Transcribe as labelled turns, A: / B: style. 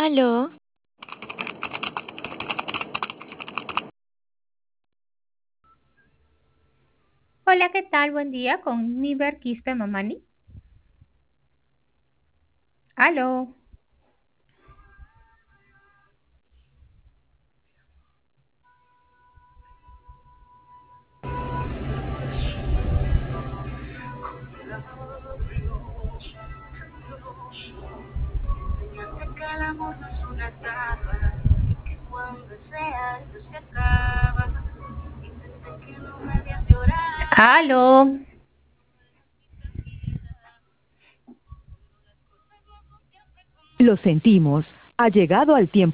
A: Aló,
B: Hola, ¿qué tal? Buen día con Niver Quispe Mamani. Aló.
C: Enseñaste que el amor no es una etapa, que cuando sea alto se acaba. Intenté que no me veas llorar.
B: Aló.
D: Lo sentimos, ha llegado al tiempo.